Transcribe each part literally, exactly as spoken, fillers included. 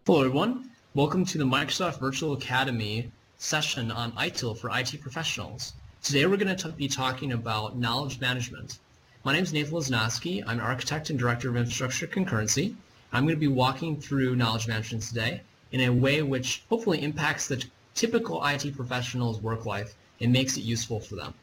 Hello everyone, welcome to the Microsoft Virtual Academy session on I T I L for I T professionals. Today we're going to be talking about knowledge management. My name is Nathan Lesnowski. I'm an architect and director of infrastructure concurrency. I'm going to be walking through knowledge management today in a way which hopefully impacts the typical I T professional's work life and makes it useful for them.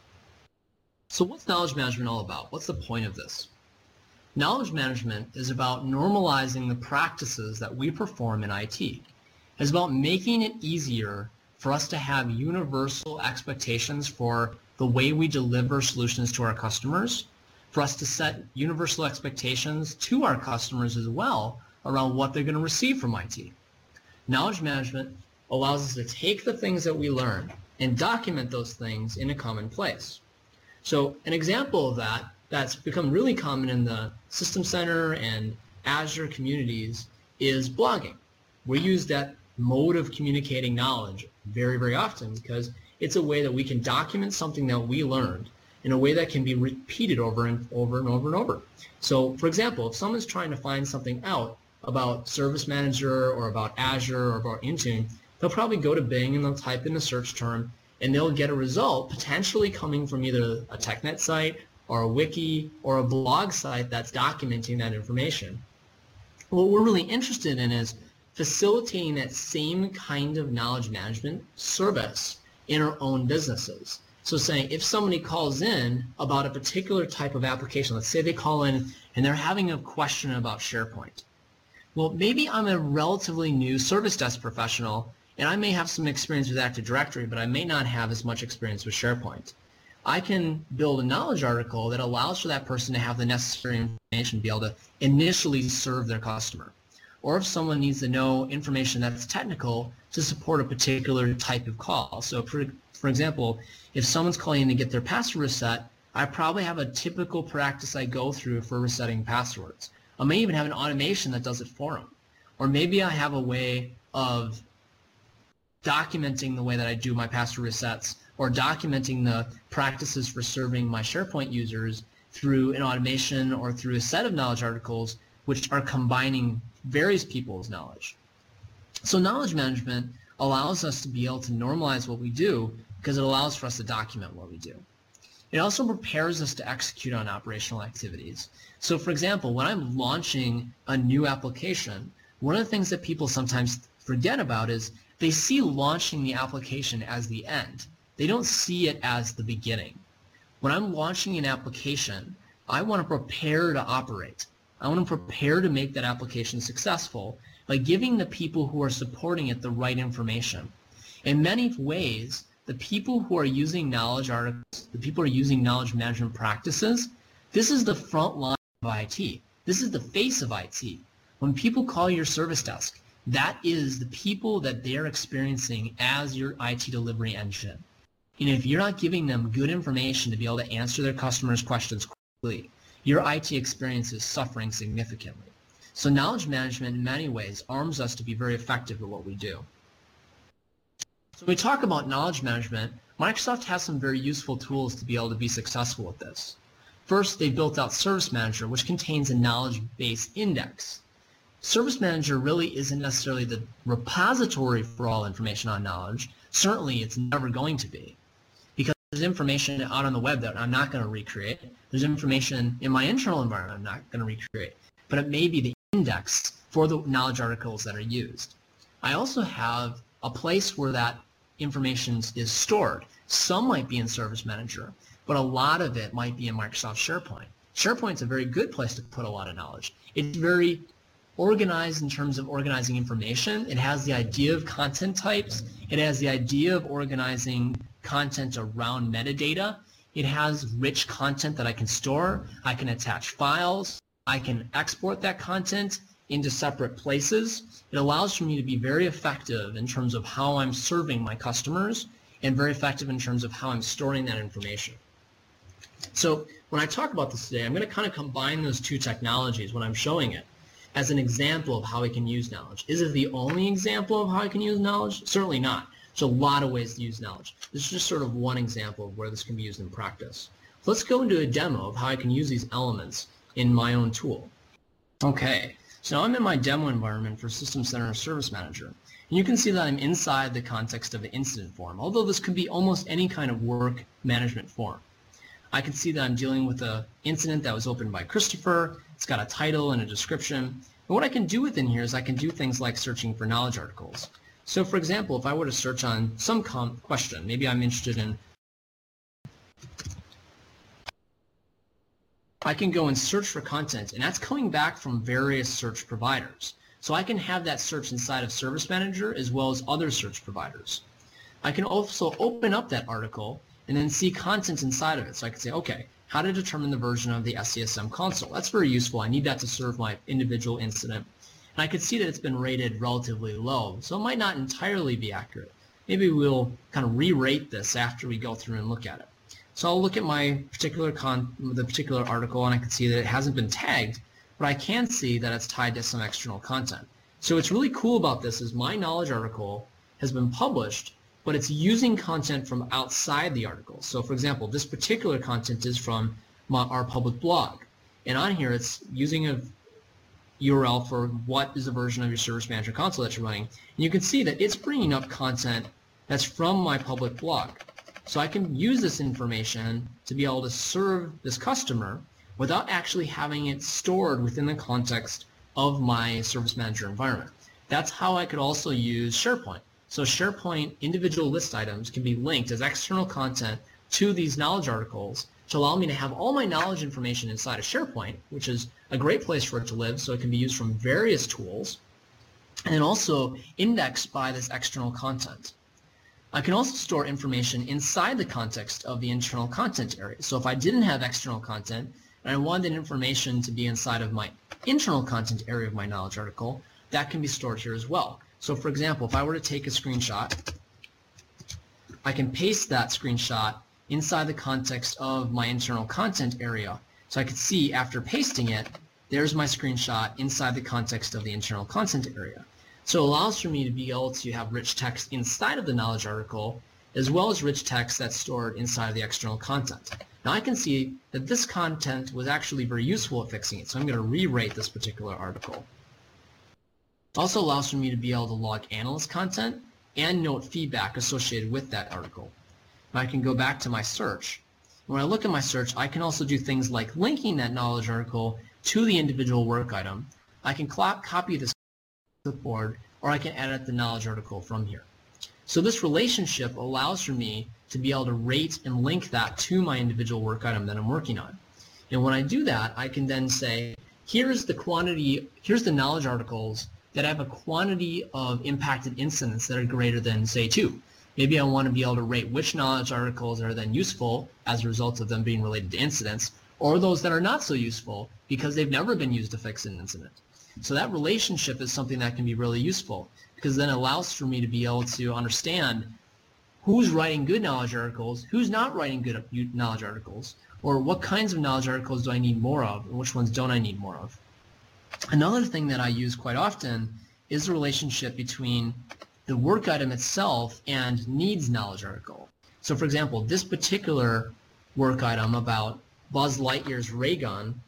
So what's knowledge management all about? What's the point of this? Knowledge management is about normalizing the practices that we perform in I T. It's about making it easier for us to have universal expectations for the way we deliver solutions to our customers, for us to set universal expectations to our customers as well around what they're going to receive from I T. Knowledge management allows us to take the things that we learn and document those things in a common place. So an example of that that's become really common in the System Center and Azure communities is blogging. We use that mode of communicating knowledge very, very often because it's a way that we can document something that we learned in a way that can be repeated over and over and over and over. So, for example, if someone's trying to find something out about Service Manager or about Azure or about Intune, they'll probably go to Bing and they'll type in a search term and they'll get a result potentially coming from either a TechNet site or a wiki or a blog site that's documenting that information. What we're really interested in is facilitating that same kind of knowledge management service in our own businesses. So saying if somebody calls in about a particular type of application, let's say they call in and they're having a question about SharePoint. Well, maybe I'm a relatively new service desk professional and I may have some experience with Active Directory, but I may not have as much experience with SharePoint. I can build a knowledge article that allows for that person to have the necessary information to be able to initially serve their customer. Or if someone needs to know information that's technical to support a particular type of call. So for, for example, if someone's calling in to get their password reset, I probably have a typical practice I go through for resetting passwords. I may even have an automation that does it for them. Or maybe I have a way of documenting the way that I do my password resets or documenting the practices for serving my SharePoint users through an automation or through a set of knowledge articles which are combining various people's knowledge. So knowledge management allows us to be able to normalize what we do because it allows for us to document what we do. It also prepares us to execute on operational activities. So for example, when I'm launching a new application, one of the things that people sometimes forget about is they see launching the application as the end. They don't see it as the beginning. When I'm launching an application, I want to prepare to operate. I want to prepare to make that application successful by giving the people who are supporting it the right information. In many ways, the people who are using knowledge articles, the people who are using knowledge management practices, this is the front line of I T. This is the face of I T. When people call your service desk, that is the people that they're experiencing as your I T delivery engine. And if you're not giving them good information to be able to answer their customers' questions quickly, your I T experience is suffering significantly. So knowledge management in many ways arms us to be very effective at what we do. So when we talk about knowledge management, Microsoft has some very useful tools to be able to be successful with this. First, they built out Service Manager, which contains a knowledge base index. Service Manager really isn't necessarily the repository for all information on knowledge. Certainly, it's never going to be. There's information out on the web that I'm not going to recreate. There's information in my internal environment I'm not going to recreate. But it may be the index for the knowledge articles that are used. I also have a place where that information is stored. Some might be in Service Manager, but a lot of it might be in Microsoft SharePoint. SharePoint's a very good place to put a lot of knowledge. It's very organized in terms of organizing information. It has the idea of content types. It has the idea of organizing content around metadata. It has rich content that I can store. I can attach files. I can export that content into separate places. It allows for me to be very effective in terms of how I'm serving my customers and very effective in terms of how I'm storing that information. So when I talk about this today, I'm going to kind of combine those two technologies when I'm showing it as an example of how I can use knowledge. Is it the only example of how I can use knowledge? Certainly not. There's a lot of ways to use knowledge. This is just sort of one example of where this can be used in practice. Let's go into a demo of how I can use these elements in my own tool. Okay, So now I'm in my demo environment for System Center Service Manager. And you can see that I'm inside the context of the incident form, although this could be almost any kind of work management form. I can see that I'm dealing with an incident that was opened by Christopher. It's got a title and a description. And what I can do within here is I can do things like searching for knowledge articles. So for example, if I were to search on some com question, maybe I'm interested in, I can go and search for content, and that's coming back from various search providers. So I can have that search inside of Service Manager as well as other search providers. I can also open up that article and then see content inside of it. So I can say, okay, how to determine the version of the S C S M console. That's very useful. I need that to serve my individual incident. And I can see that it's been rated relatively low, so it might not entirely be accurate. Maybe we'll kind of re-rate this after we go through and look at it. So I'll look at my particular con the particular article, and I can see that it hasn't been tagged, but I can see that it's tied to some external content. So what's really cool about this is my knowledge article has been published, but it's using content from outside the article. So for example, this particular content is from my, our public blog. And on here, it's using a U R L for what is the version of your Service Manager console that you're running. And you can see that it's bringing up content that's from my public blog. So I can use this information to be able to serve this customer without actually having it stored within the context of my Service Manager environment. That's how I could also use SharePoint. So SharePoint individual list items can be linked as external content to these knowledge articles to allow me to have all my knowledge information inside of SharePoint, which is a great place for it to live, so it can be used from various tools, and also indexed by this external content. I can also store information inside the context of the internal content area. So if I didn't have external content and I wanted information to be inside of my internal content area of my knowledge article, that can be stored here as well. So for example, if I were to take a screenshot, I can paste that screenshot inside the context of my internal content area. So I could see after pasting it, there's my screenshot inside the context of the internal content area. So it allows for me to be able to have rich text inside of the knowledge article as well as rich text that's stored inside of the external content. Now I can see that this content was actually very useful at fixing it, so I'm going to re-rate this particular article. It also allows for me to be able to log analyst content and note feedback associated with that article. Now I can go back to my search. When I look at my search, I can also do things like linking that knowledge article to the individual work item. I can copy this clipboard, or I can edit the knowledge article from here. So this relationship allows for me to be able to rate and link that to my individual work item that I'm working on. And when I do that, I can then say, here's the quantity, here's the knowledge articles that have a quantity of impacted incidents that are greater than, say, two. Maybe I want to be able to rate which knowledge articles are then useful as a result of them being related to incidents, or those that are not so useful because they've never been used to fix an incident. So that relationship is something that can be really useful because then it allows for me to be able to understand who's writing good knowledge articles, who's not writing good knowledge articles, or what kinds of knowledge articles do I need more of, and which ones don't I need more of. Another thing that I use quite often is the relationship between the work item itself and needs knowledge article. So for example, this particular work item about Buzz Lightyear's ray gun,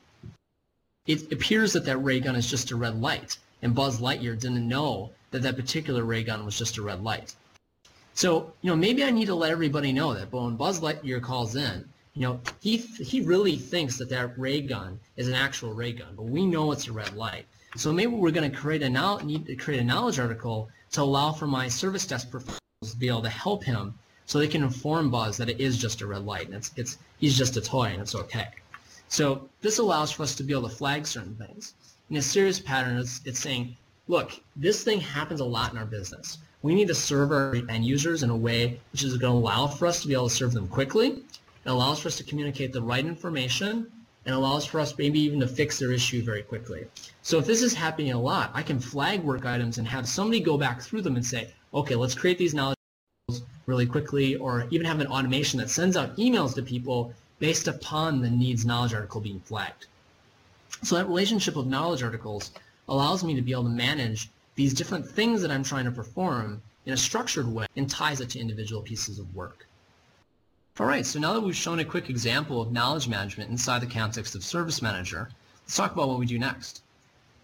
it appears that that ray gun is just a red light, and Buzz Lightyear didn't know that that particular ray gun was just a red light. So, you know, maybe I need to let everybody know that, but when Buzz Lightyear calls in, you know, he he really thinks that that ray gun is an actual ray gun, but we know it's a red light. So maybe we're going to create a now need to create a knowledge article to allow for my service desk professionals to be able to help him, so they can inform Buzz that it is just a red light and it's it's he's just a toy and it's okay. So this allows for us to be able to flag certain things. In a serious pattern, it's, it's saying, look, this thing happens a lot in our business. We need to serve our end users in a way which is going to allow for us to be able to serve them quickly. It allows for us to communicate the right information, and allows for us maybe even to fix their issue very quickly. So if this is happening a lot, I can flag work items and have somebody go back through them and say, okay, let's create these knowledge articles really quickly, or even have an automation that sends out emails to people based upon the needs knowledge article being flagged. So that relationship of knowledge articles allows me to be able to manage these different things that I'm trying to perform in a structured way and ties it to individual pieces of work. All right, so now that we've shown a quick example of knowledge management inside the context of Service Manager, let's talk about what we do next.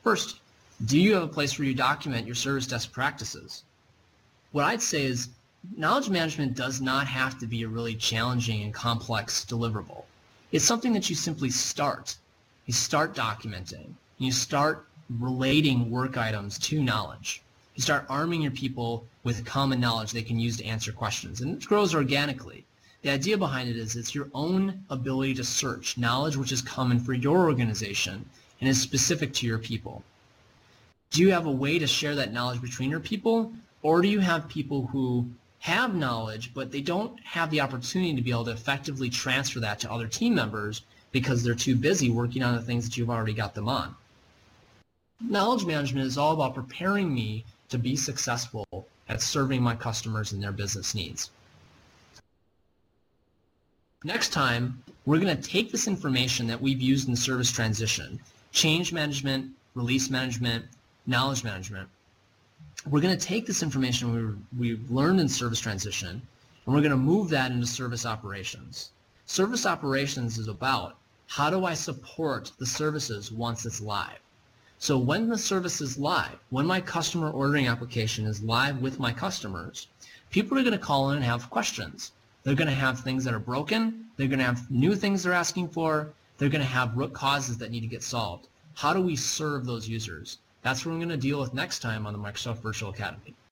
First, do you have a place where you document your service desk practices? What I'd say is knowledge management does not have to be a really challenging and complex deliverable. It's something that you simply start. You start documenting. You start relating work items to knowledge. You start arming your people with common knowledge they can use to answer questions, and it grows organically. The idea behind it is it's your own ability to search knowledge which is common for your organization and is specific to your people. Do you have a way to share that knowledge between your people, or do you have people who have knowledge but they don't have the opportunity to be able to effectively transfer that to other team members because they're too busy working on the things that you've already got them on? Knowledge management is all about preparing me to be successful at serving my customers and their business needs. Next time, we're going to take this information that we've used in service transition, change management, release management, knowledge management. We're going to take this information we, we've learned in service transition, and we're going to move that into service operations. Service operations is about how do I support the services once it's live. So when the service is live, when my customer ordering application is live with my customers, people are going to call in and have questions. They're going to have things that are broken. They're going to have new things they're asking for. They're going to have root causes that need to get solved. How do we serve those users? That's what we're going to deal with next time on the Microsoft Virtual Academy.